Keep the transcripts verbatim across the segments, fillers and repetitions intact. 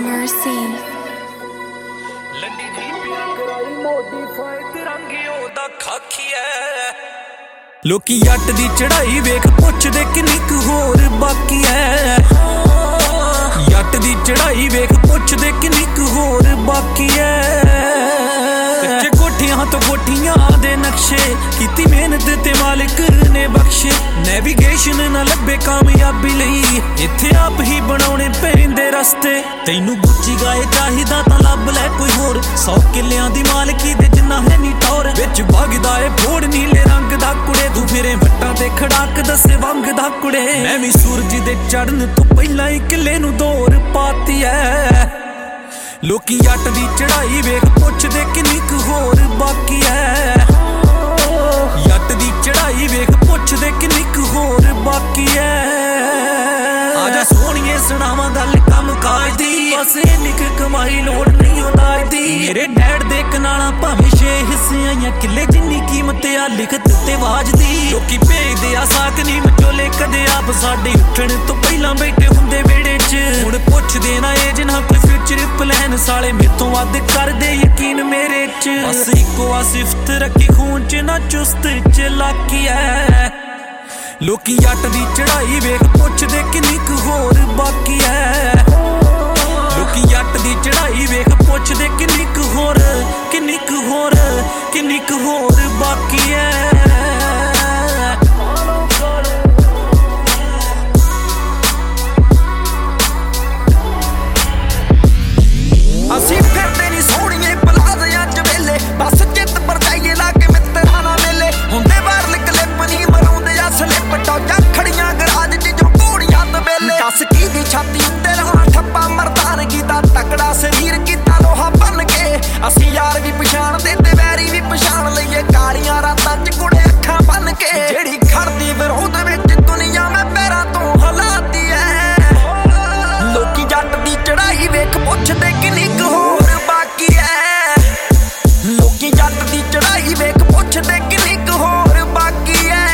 Mercy. Landi जी पिया कराई modify तिरंगे ओदा खाकी है लोकी जट दी चढ़ाई वेख पुछदे किन्नी क होर बाकी है जट दी चढ़ाई वेख पुछदे किन्नी क होर बाकी है कच्चे कोठियां तो कोठियां दे नक्शे कीती मेहनत ते मालिक ने बख्शे नेविगेशन ना लभे कामयाबी लई इत्थे आप ही बनाउणे पैंदे रस्ते तैनू गुच्ची गाए चाहिदा तां लभ ले कोई होर सौ किल्लियां दी मालकी दे जिन्ना है नी टौर विच भगदा ए फोड़ नीले रंग दा कुड़े तू फिरे वट्टां ते खड़ाक दसे वंग दा कुड़े मैं भी सूरज दे चढ़न तो पहिलां ही किले नू दौर पाती है लोकी जट दी चढ़ाई वेख पुछदे किन्नी क होर बाकी है जट दी चढ़ाई वेख पुछदे किन्नी क होर बाकी है आजा सोहणिए सुणावां गल कम काज दी बस इन्नी क कमाई लोड़ नहीं उदाज दी मेरे डैड दे कनाला भावें छे हिस्से आइयां किले जिन्नी कीमत आ लिखत ते वाज दी लोकी भेजदे आ साक नी मचोले कदे आप साडे उठण तो पहिलां बैठे हुंदे वेड़े च हुण पुछदे ना ए जिन्हां कोई फ्यूचर प्लान साले मेथों वध करदे यकीन मेरे च बस इक्को आ सिफत रखी खून च ना चुस्त चलाकी है लोकी जट दी चढ़ाई वेख पुछदे किन्नी क होर बाकी है लोकी जट दी चढ़ाई वेख पुछदे किन्नी क होर किन्नी क होर किन्नी क होर बाकी है ਅਸੀਂ ਫਿਰਦੇ ਨਹੀਂ ਸੋਹਣੀਏ ਪਲਾਜ਼ਿਆਂ ਚ ਵੇਲੇ ਬਸ ਚਿੱਤ ਪਰ ਜਾਈਏ ਲਾ ਕੇ ਮਿੱਤਰਾਂ ਨਾਲ ਮੇਲੇ ਹੁੰਦੇ ਬਾਹਰ ਕਲਿੱਪ ਨਹੀਂ ਮਰਾਉਂਦੇ ਆ ਸਲਿੱਪ ਟੌਜਾਂ ਖੜੀਆਂ ਗਰਾਜ ਚ ਜੋ ਘੋੜੀਆਂ ਤੇ ਵੇਲੇ ਦੱਸ ਕੀ ਦੀ ਛਾਤੀ ਉੱਤੇ ਲਾਉਣਾ ਠੱਪਾ ਮਰਦਾਨਗੀ ਦਾ ਤਕੜਾ ਸਰੀਰ ਕੀਤਾ ਲੋਹਾ ਬਣ ਕੇ ਅਸੀਂ ਯਾਰ ਵੀ ਪਛਾਣਦੇ ਤੇ ਵੈਰੀ ਵੀ ਪਛਾਣ ਲਈਏ ਕਾਲੀਆਂ ਰਾਤਾਂ ਚ ਕੁੜੇ ਅੱਖਾਂ ਬੰਨ ਕੇ ਜਿਹੜੀ ਖੜਦੀ ਵਿਰੋਧ ਵਿੱਚ ਦੁਨੀਆ ਮੈਂ ਪੈਰਾਂ ਤੋਂ ਹਲਾਤੀ ਐ ਲੋਕੀ ਜੱਟ ਦੀ ਚੜਾਈ ਵੇਖ ਪੁੱਛਦੇ ਕਿੰਨੀ ਕੁ ਹੋਰ ਬਾਕੀ ਐ ਲੋਕੀ ਜੱਟ ਦੀ ਚੜਾਈ ਵੇਖ ਪੁੱਛਦੇ ਕਿੰਨੀ ਕੁ ਹੋਰ ਬਾਕੀ ਐ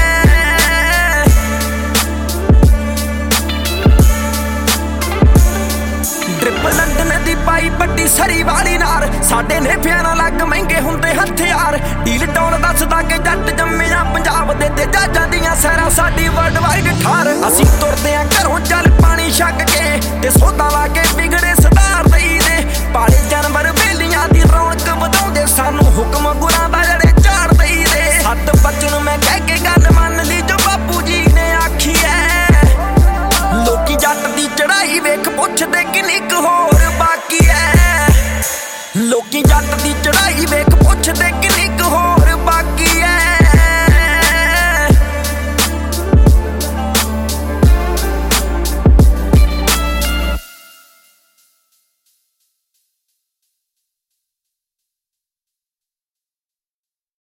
ਡ੍ਰਿਪ ਲੰਡਨ ਦੀ ਪਾਈ ਪੱਟੀ ਸਰੀ ਵਾਲੀ ਨਾਰ ਸਾਡੇ ਨੇਫਿਆਂ ਨਾਲ ਲੱਗ ਮਹਿੰਗੇ ਹੁੰਦੇ ਹਥਿਆਰ ਡੀਲ ਟੌਲ ਦੱਸਦਾ ਕਿ ਜੱਟ ਜੰਮਿਆ ਪੰਜਾਬ ਦੇ ਤੇ ਜੱਜਾਂ ਦੀਆਂ ਸਹਿਰਾਂ ਸਾਡੀ ਵਰਲਡ ਵਾਈਡ ਠਾਰ ਅਸੀਂ ਤੁਰਦੇ ਆਂ ਘਰੋਂ ਚੱਲ ਪਾਣੀ ਛੱਕ ਕੇ ਤੇ ਸੋਧਾ ਲਾ ਕੇ ਵਿਗੜੇ ਸਦਾਰ ਦਈ ਦੇ ਪਾਲੇ ਜਾਨਵਰ ਬੇਲੀਆਂ ਦੀ ਰੌਣਕ ਵਧਾਉਂਦੇ ਸਾਨੂੰ ਹੁਕਮ ਗੁਰਾਂ ਦਾ ਜਿਹੜੇ ਝਾੜ ਦਈ ਦੇ ਸੱਤ ਬਚਨ ਮੈਂ ਕਹਿ ਕੇ ਗੱਲ ਮੰਨ ਲਈ ਜੋ ਬਾਪੂ ਜੀ ਨੇ ਆਖੀ ਐ ਲੋਕੀ ਜੱਟ ਦੀ ਚੜਾਈ ਵੇਖ ਪੁੱਛਦੇ ਕਿੰਨੀ ਕੁ ਹੋਰ ਬਾਕੀ ਐ ਲੋਕੀ ਜੱਟ ਦੀ ਚੜਾਈ ਵੇਖ ਪੁੱਛਦੇ ਕਿੰਨੀ ਕੁ ਹੋਰ ਬਾਕੀ ਐ